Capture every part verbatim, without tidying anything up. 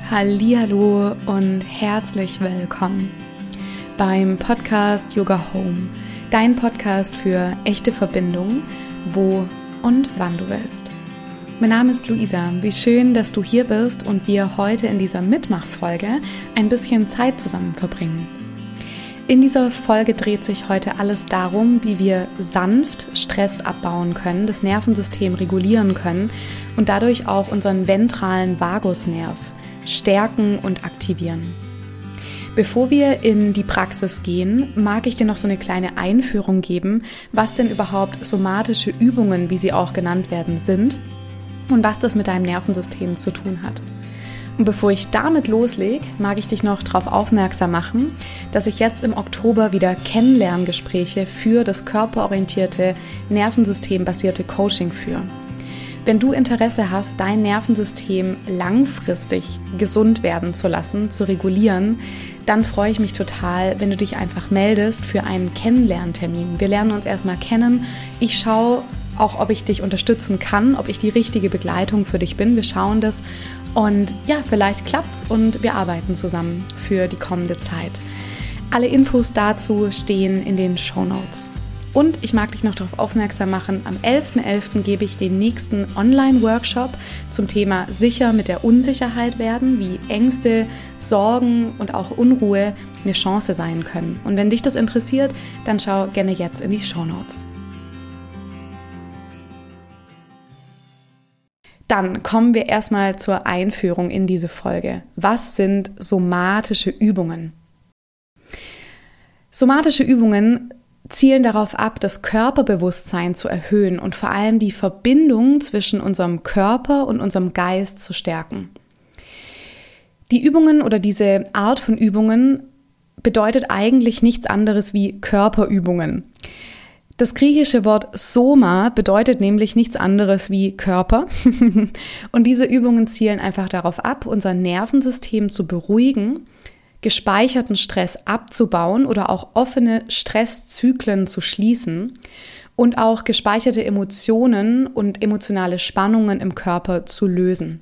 Hallihallo und herzlich willkommen beim Podcast Yoga Home, dein Podcast für echte Verbindung, wo und wann du willst. Mein Name ist Luisa, wie schön, dass du hier bist und wir heute in dieser Mitmachfolge ein bisschen Zeit zusammen verbringen. In dieser Folge dreht sich heute alles darum, wie wir sanft Stress abbauen können, das Nervensystem regulieren können und dadurch auch unseren ventralen Vagusnerv stärken und aktivieren. Bevor wir in die Praxis gehen, mag ich dir noch so eine kleine Einführung geben, was denn überhaupt somatische Übungen, wie sie auch genannt werden, sind und was das mit deinem Nervensystem zu tun hat. Und bevor ich damit loslege, mag ich dich noch darauf aufmerksam machen, dass ich jetzt im Oktober wieder Kennenlerngespräche für das körperorientierte, nervensystembasierte Coaching führe. Wenn du Interesse hast, dein Nervensystem langfristig gesund werden zu lassen, zu regulieren, dann freue ich mich total, wenn du dich einfach meldest für einen Kennenlerntermin. Wir lernen uns erstmal kennen. Ich schaue auch, ob ich dich unterstützen kann, ob ich die richtige Begleitung für dich bin. Wir schauen das und ja, vielleicht klappt's und wir arbeiten zusammen für die kommende Zeit. Alle Infos dazu stehen in den Shownotes. Und ich mag dich noch darauf aufmerksam machen, am elften elften gebe ich den nächsten Online-Workshop zum Thema sicher mit der Unsicherheit werden, wie Ängste, Sorgen und auch Unruhe eine Chance sein können. Und wenn dich das interessiert, dann schau gerne jetzt in die Shownotes. Dann kommen wir erstmal zur Einführung in diese Folge. Was sind somatische Übungen? Somatische Übungen zielen darauf ab, das Körperbewusstsein zu erhöhen und vor allem die Verbindung zwischen unserem Körper und unserem Geist zu stärken. Die Übungen oder diese Art von Übungen bedeutet eigentlich nichts anderes wie Körperübungen. Das griechische Wort Soma bedeutet nämlich nichts anderes wie Körper. Und diese Übungen zielen einfach darauf ab, unser Nervensystem zu beruhigen, gespeicherten Stress abzubauen oder auch offene Stresszyklen zu schließen und auch gespeicherte Emotionen und emotionale Spannungen im Körper zu lösen.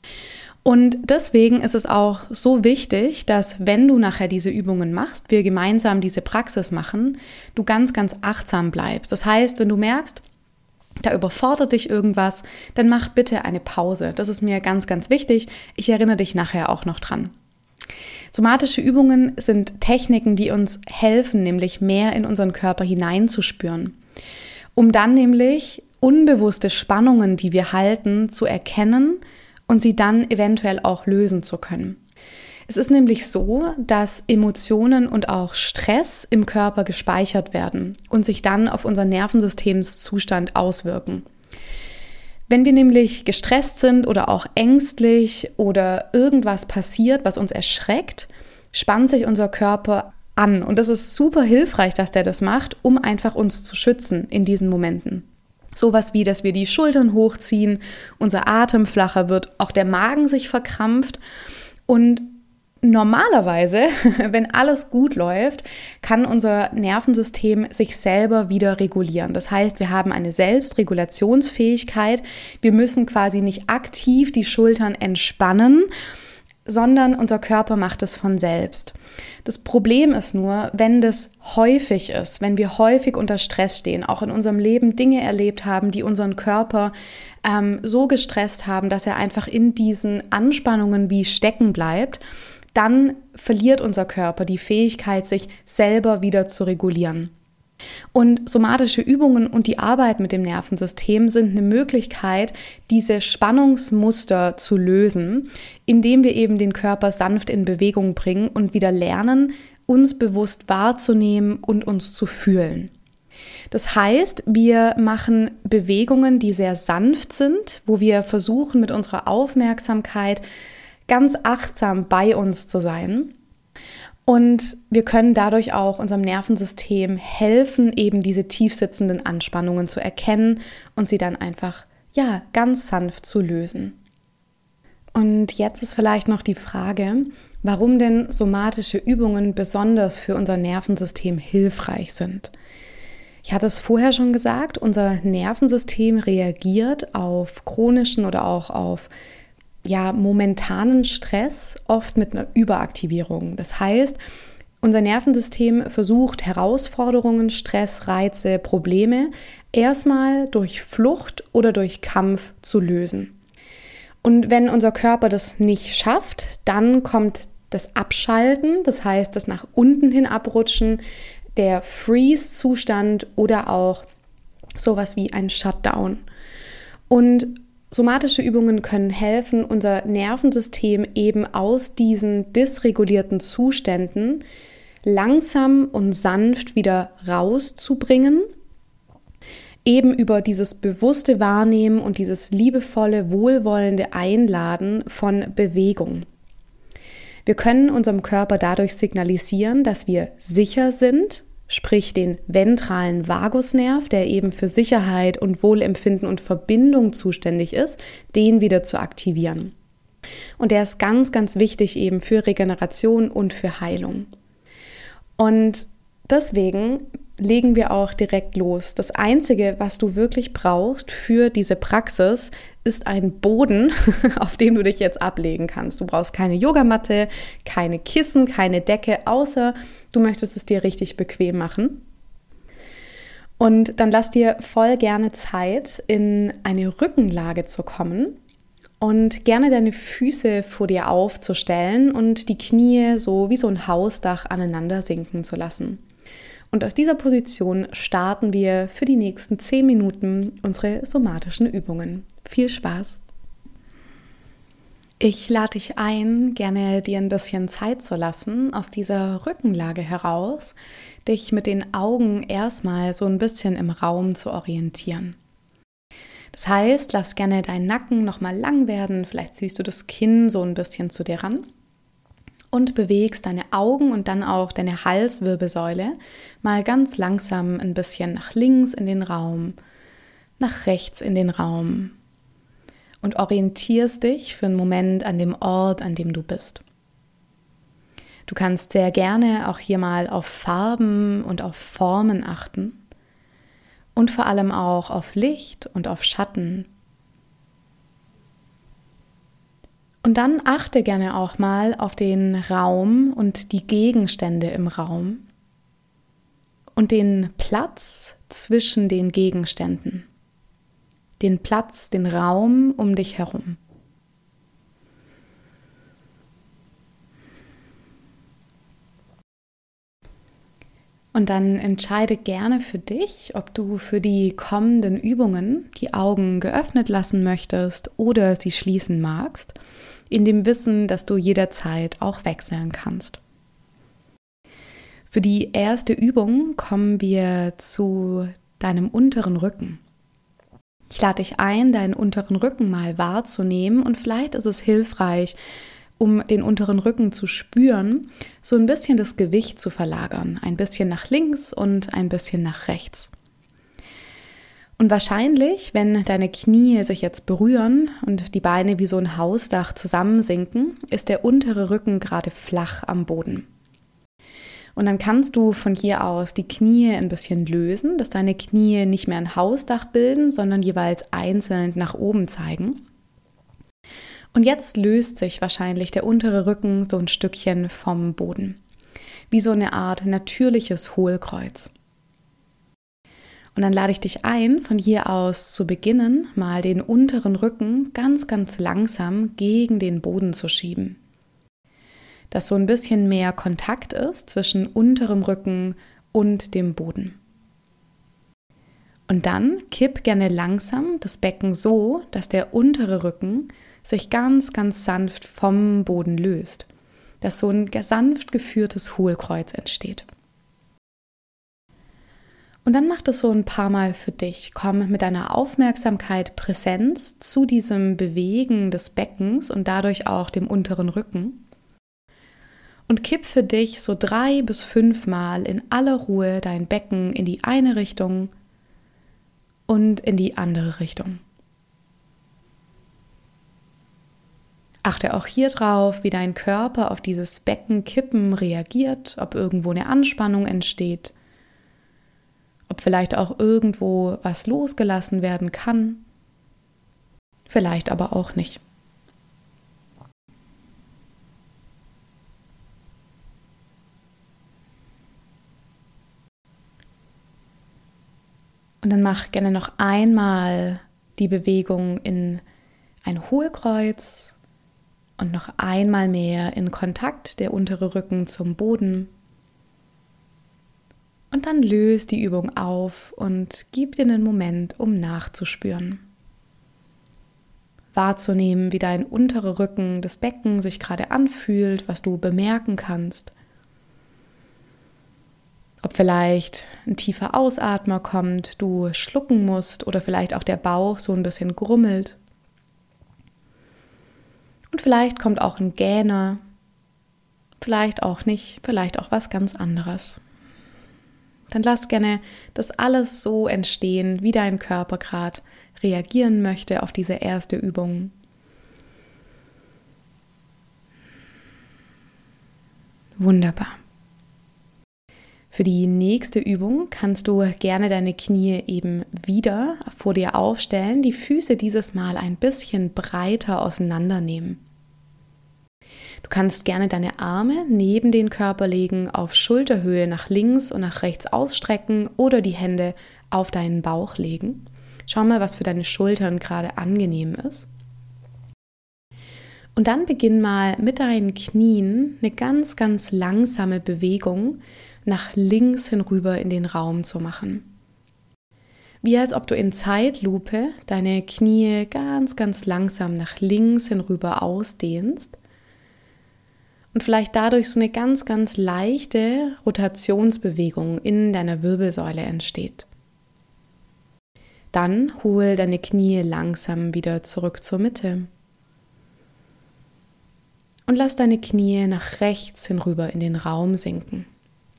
Und deswegen ist es auch so wichtig, dass wenn du nachher diese Übungen machst, wir gemeinsam diese Praxis machen, du ganz, ganz achtsam bleibst. Das heißt, wenn du merkst, da überfordert dich irgendwas, dann mach bitte eine Pause. Das ist mir ganz, ganz wichtig. Ich erinnere dich nachher auch noch dran. Somatische Übungen sind Techniken, die uns helfen, nämlich mehr in unseren Körper hineinzuspüren, um dann nämlich unbewusste Spannungen, die wir halten, zu erkennen und sie dann eventuell auch lösen zu können. Es ist nämlich so, dass Emotionen und auch Stress im Körper gespeichert werden und sich dann auf unseren Nervensystemszustand auswirken. Wenn wir nämlich gestresst sind oder auch ängstlich oder irgendwas passiert, was uns erschreckt, spannt sich unser Körper an. Und das ist super hilfreich, dass der das macht, um einfach uns zu schützen in diesen Momenten. Sowas wie, dass wir die Schultern hochziehen, unser Atem flacher wird, auch der Magen sich verkrampft. Und normalerweise, wenn alles gut läuft, kann unser Nervensystem sich selber wieder regulieren. Das heißt, wir haben eine Selbstregulationsfähigkeit. Wir müssen quasi nicht aktiv die Schultern entspannen, sondern unser Körper macht es von selbst. Das Problem ist nur, wenn das häufig ist, wenn wir häufig unter Stress stehen, auch in unserem Leben Dinge erlebt haben, die unseren Körper ähm, so gestresst haben, dass er einfach in diesen Anspannungen wie stecken bleibt, dann verliert unser Körper die Fähigkeit, sich selber wieder zu regulieren. Und somatische Übungen und die Arbeit mit dem Nervensystem sind eine Möglichkeit, diese Spannungsmuster zu lösen, indem wir eben den Körper sanft in Bewegung bringen und wieder lernen, uns bewusst wahrzunehmen und uns zu fühlen. Das heißt, wir machen Bewegungen, die sehr sanft sind, wo wir versuchen, mit unserer Aufmerksamkeit ganz achtsam bei uns zu sein. Und wir können dadurch auch unserem Nervensystem helfen, eben diese tiefsitzenden Anspannungen zu erkennen und sie dann einfach, ja, ganz sanft zu lösen. Und jetzt ist vielleicht noch die Frage, warum denn somatische Übungen besonders für unser Nervensystem hilfreich sind. Ich hatte es vorher schon gesagt, unser Nervensystem reagiert auf chronischen oder auch auf ja, momentanen Stress oft mit einer Überaktivierung. Das heißt, unser Nervensystem versucht Herausforderungen, Stress, Reize, Probleme erstmal durch Flucht oder durch Kampf zu lösen. Und wenn unser Körper das nicht schafft, dann kommt das Abschalten, das heißt das nach unten hin abrutschen, der Freeze-Zustand oder auch sowas wie ein Shutdown. Und somatische Übungen können helfen, unser Nervensystem eben aus diesen dysregulierten Zuständen langsam und sanft wieder rauszubringen, eben über dieses bewusste Wahrnehmen und dieses liebevolle, wohlwollende Einladen von Bewegung. Wir können unserem Körper dadurch signalisieren, dass wir sicher sind, sprich den ventralen Vagusnerv, der eben für Sicherheit und Wohlempfinden und Verbindung zuständig ist, den wieder zu aktivieren. Und der ist ganz, ganz wichtig eben für Regeneration und für Heilung. Und deswegen legen wir auch direkt los. Das Einzige, was du wirklich brauchst für diese Praxis, ist ein Boden, auf dem du dich jetzt ablegen kannst. Du brauchst keine Yogamatte, keine Kissen, keine Decke, außer du möchtest es dir richtig bequem machen. Und dann lass dir voll gerne Zeit, in eine Rückenlage zu kommen und gerne deine Füße vor dir aufzustellen und die Knie so wie so ein Hausdach aneinander sinken zu lassen. Und aus dieser Position starten wir für die nächsten zehn Minuten unsere somatischen Übungen. Viel Spaß! Ich lade dich ein, gerne dir ein bisschen Zeit zu lassen, aus dieser Rückenlage heraus, dich mit den Augen erstmal so ein bisschen im Raum zu orientieren. Das heißt, lass gerne deinen Nacken nochmal lang werden, vielleicht ziehst du das Kinn so ein bisschen zu dir ran. Und bewegst deine Augen und dann auch deine Halswirbelsäule mal ganz langsam ein bisschen nach links in den Raum, nach rechts in den Raum und orientierst dich für einen Moment an dem Ort, an dem du bist. Du kannst sehr gerne auch hier mal auf Farben und auf Formen achten und vor allem auch auf Licht und auf Schatten. Und dann achte gerne auch mal auf den Raum und die Gegenstände im Raum und den Platz zwischen den Gegenständen, den Platz, den Raum um dich herum. Und dann entscheide gerne für dich, ob du für die kommenden Übungen die Augen geöffnet lassen möchtest oder sie schließen magst, in dem Wissen, dass du jederzeit auch wechseln kannst. Für die erste Übung kommen wir zu deinem unteren Rücken. Ich lade dich ein, deinen unteren Rücken mal wahrzunehmen und vielleicht ist es hilfreich, um den unteren Rücken zu spüren, so ein bisschen das Gewicht zu verlagern, ein bisschen nach links und ein bisschen nach rechts. Und wahrscheinlich, wenn deine Knie sich jetzt berühren und die Beine wie so ein Hausdach zusammensinken, ist der untere Rücken gerade flach am Boden. Und dann kannst du von hier aus die Knie ein bisschen lösen, dass deine Knie nicht mehr ein Hausdach bilden, sondern jeweils einzeln nach oben zeigen. Und jetzt löst sich wahrscheinlich der untere Rücken so ein Stückchen vom Boden, wie so eine Art natürliches Hohlkreuz. Und dann lade ich dich ein, von hier aus zu beginnen, mal den unteren Rücken ganz, ganz langsam gegen den Boden zu schieben. Dass so ein bisschen mehr Kontakt ist zwischen unterem Rücken und dem Boden. Und dann kipp gerne langsam das Becken so, dass der untere Rücken sich ganz, ganz sanft vom Boden löst, dass so ein sanft geführtes Hohlkreuz entsteht. Und dann mach das so ein paar Mal für dich. Komm mit deiner Aufmerksamkeit, Präsenz zu diesem Bewegen des Beckens und dadurch auch dem unteren Rücken. Und kipp für dich so drei bis fünf Mal in aller Ruhe dein Becken in die eine Richtung und in die andere Richtung. Achte auch hier drauf, wie dein Körper auf dieses Beckenkippen reagiert, ob irgendwo eine Anspannung entsteht, ob vielleicht auch irgendwo was losgelassen werden kann, vielleicht aber auch nicht. Und dann mach gerne noch einmal die Bewegung in ein Hohlkreuz und noch einmal mehr in Kontakt der untere Rücken zum Boden. Und dann löst die Übung auf und gib dir einen Moment, um nachzuspüren. Wahrzunehmen, wie dein unterer Rücken, das Becken sich gerade anfühlt, was du bemerken kannst. Ob vielleicht ein tiefer Ausatmer kommt, du schlucken musst oder vielleicht auch der Bauch so ein bisschen grummelt. Und vielleicht kommt auch ein Gähner, vielleicht auch nicht, vielleicht auch was ganz anderes. Dann lass gerne das alles so entstehen, wie dein Körper gerade reagieren möchte auf diese erste Übung. Wunderbar. Für die nächste Übung kannst du gerne deine Knie eben wieder vor dir aufstellen, die Füße dieses Mal ein bisschen breiter auseinandernehmen. Du kannst gerne deine Arme neben den Körper legen, auf Schulterhöhe nach links und nach rechts ausstrecken oder die Hände auf deinen Bauch legen. Schau mal, was für deine Schultern gerade angenehm ist. Und dann beginn mal mit deinen Knien eine ganz, ganz langsame Bewegung nach links hinüber in den Raum zu machen. Wie als ob du in Zeitlupe deine Knie ganz, ganz langsam nach links hinüber ausdehnst und vielleicht dadurch so eine ganz, ganz leichte Rotationsbewegung in deiner Wirbelsäule entsteht. Dann hol deine Knie langsam wieder zurück zur Mitte. Und lass deine Knie nach rechts hinüber in den Raum sinken.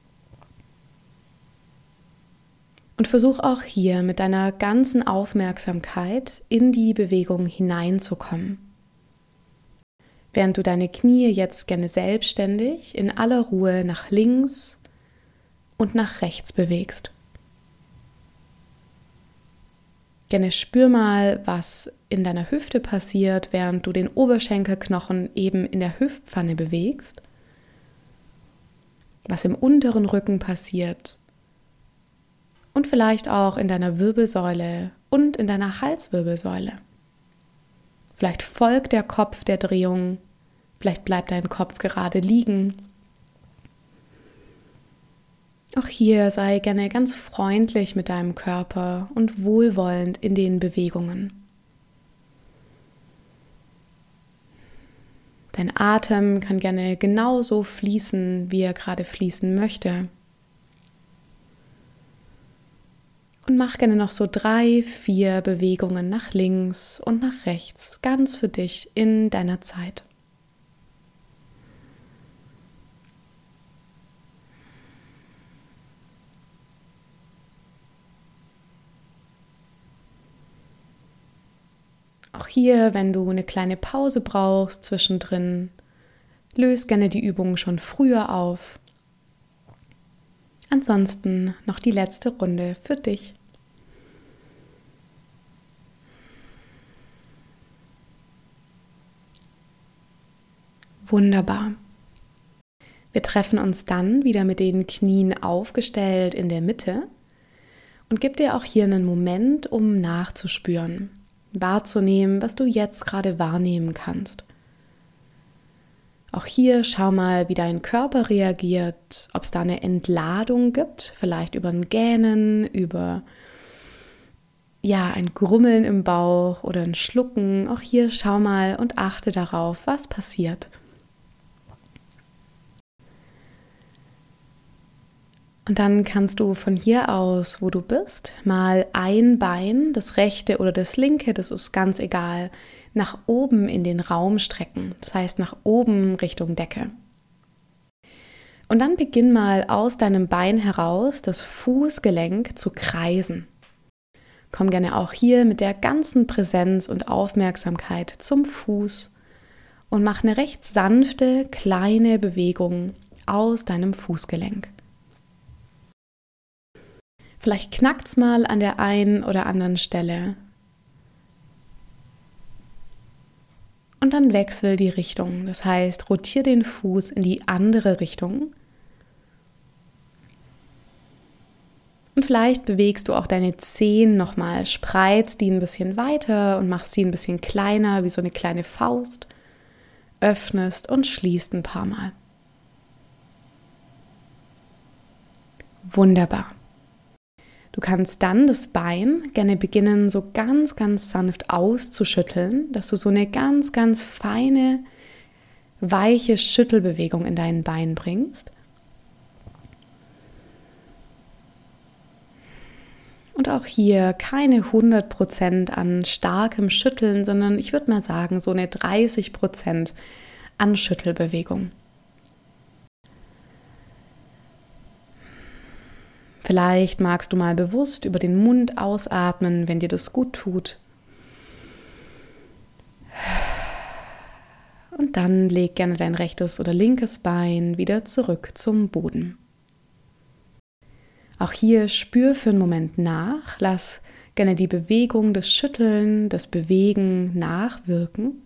Und versuch auch hier mit deiner ganzen Aufmerksamkeit in die Bewegung hineinzukommen. Während du deine Knie jetzt gerne selbstständig in aller Ruhe nach links und nach rechts bewegst. Gerne spür mal, was in deiner Hüfte passiert, während du den Oberschenkelknochen eben in der Hüftpfanne bewegst. Was im unteren Rücken passiert. Und vielleicht auch in deiner Wirbelsäule und in deiner Halswirbelsäule. Vielleicht folgt der Kopf der Drehung, vielleicht bleibt dein Kopf gerade liegen. Auch hier sei gerne ganz freundlich mit deinem Körper und wohlwollend in den Bewegungen. Dein Atem kann gerne genauso fließen, wie er gerade fließen möchte. Und mach gerne noch so drei, vier Bewegungen nach links und nach rechts, ganz für dich in deiner Zeit. Auch hier, wenn du eine kleine Pause brauchst zwischendrin, löse gerne die Übung schon früher auf. Ansonsten noch die letzte Runde für dich. Wunderbar. Wir treffen uns dann wieder mit den Knien aufgestellt in der Mitte und gib dir auch hier einen Moment, um nachzuspüren, wahrzunehmen, was du jetzt gerade wahrnehmen kannst. Auch hier schau mal, wie dein Körper reagiert, ob es da eine Entladung gibt, vielleicht über ein Gähnen, über ja, ein Grummeln im Bauch oder ein Schlucken. Auch hier schau mal und achte darauf, was passiert. Und dann kannst du von hier aus, wo du bist, mal ein Bein, das rechte oder das linke, das ist ganz egal, nach oben in den Raum strecken. Das heißt nach oben Richtung Decke. Und dann beginn mal aus deinem Bein heraus das Fußgelenk zu kreisen. Komm gerne auch hier mit der ganzen Präsenz und Aufmerksamkeit zum Fuß und mach eine recht sanfte, kleine Bewegung aus deinem Fußgelenk. Vielleicht knackt's mal an der einen oder anderen Stelle. Und dann wechsel die Richtung. Das heißt, rotier den Fuß in die andere Richtung. Und vielleicht bewegst du auch deine Zehen nochmal, spreizt die ein bisschen weiter und machst sie ein bisschen kleiner, wie so eine kleine Faust. Öffnest und schließt ein paar Mal. Wunderbar. Du kannst dann das Bein gerne beginnen, so ganz, ganz sanft auszuschütteln, dass du so eine ganz, ganz feine, weiche Schüttelbewegung in dein Bein bringst. Und auch hier keine hundert Prozent an starkem Schütteln, sondern ich würde mal sagen, so eine dreißig Prozent an Schüttelbewegung. Vielleicht magst du mal bewusst über den Mund ausatmen, wenn dir das gut tut. Und dann leg gerne dein rechtes oder linkes Bein wieder zurück zum Boden. Auch hier spür für einen Moment nach, lass gerne die Bewegung, das Schütteln, das Bewegen nachwirken.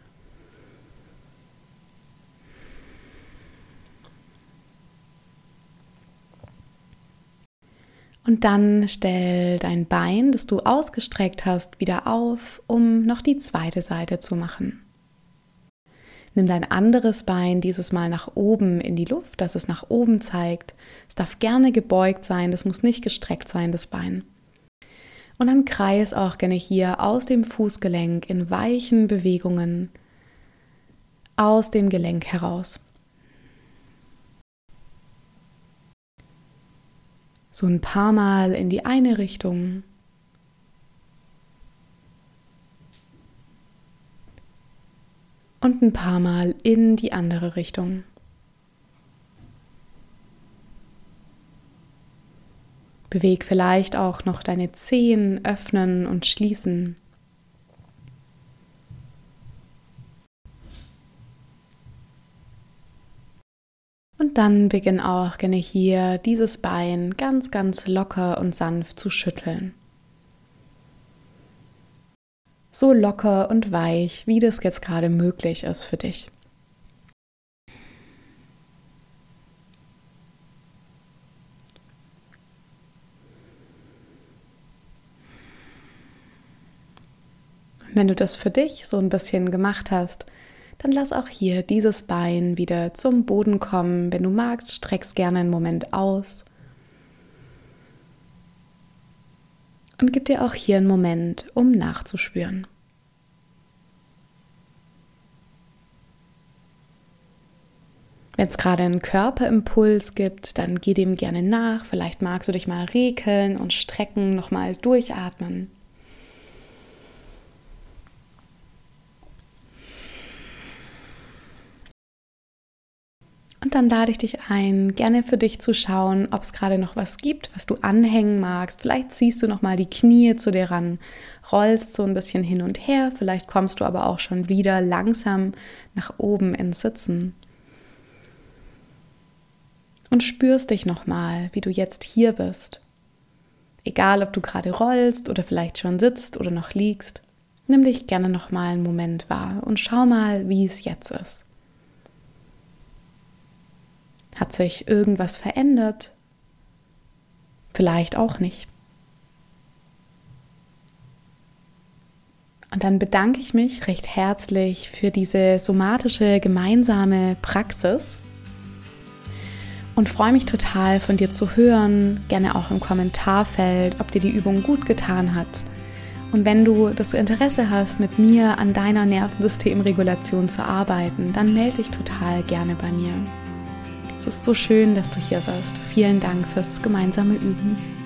Und dann stell dein Bein, das du ausgestreckt hast, wieder auf, um noch die zweite Seite zu machen. Nimm dein anderes Bein dieses Mal nach oben in die Luft, dass es nach oben zeigt. Es darf gerne gebeugt sein, das muss nicht gestreckt sein, das Bein. Und dann kreis auch gerne hier aus dem Fußgelenk in weichen Bewegungen aus dem Gelenk heraus. So ein paar Mal in die eine Richtung. Und ein paar Mal in die andere Richtung. Beweg vielleicht auch noch deine Zehen öffnen und schließen. Und dann beginn auch gerne hier dieses Bein ganz, ganz locker und sanft zu schütteln. So locker und weich, wie das jetzt gerade möglich ist für dich. Wenn du das für dich so ein bisschen gemacht hast, dann lass auch hier dieses Bein wieder zum Boden kommen. Wenn du magst, streck's gerne einen Moment aus. Und gib dir auch hier einen Moment, um nachzuspüren. Wenn es gerade einen Körperimpuls gibt, dann geh dem gerne nach. Vielleicht magst du dich mal rekeln und strecken, nochmal durchatmen. Und dann lade ich dich ein, gerne für dich zu schauen, ob es gerade noch was gibt, was du anhängen magst. Vielleicht ziehst du nochmal die Knie zu dir ran, rollst so ein bisschen hin und her. Vielleicht kommst du aber auch schon wieder langsam nach oben ins Sitzen. Und spürst dich nochmal, wie du jetzt hier bist. Egal, ob du gerade rollst oder vielleicht schon sitzt oder noch liegst, nimm dich gerne nochmal einen Moment wahr und schau mal, wie es jetzt ist. Hat sich irgendwas verändert? Vielleicht auch nicht. Und dann bedanke ich mich recht herzlich für diese somatische gemeinsame Praxis und freue mich total, von dir zu hören, gerne auch im Kommentarfeld, ob dir die Übung gut getan hat. Und wenn du das Interesse hast, mit mir an deiner Nervensystemregulation zu arbeiten, dann melde dich total gerne bei mir. Es ist so schön, dass du hier bist. Vielen Dank fürs gemeinsame Üben.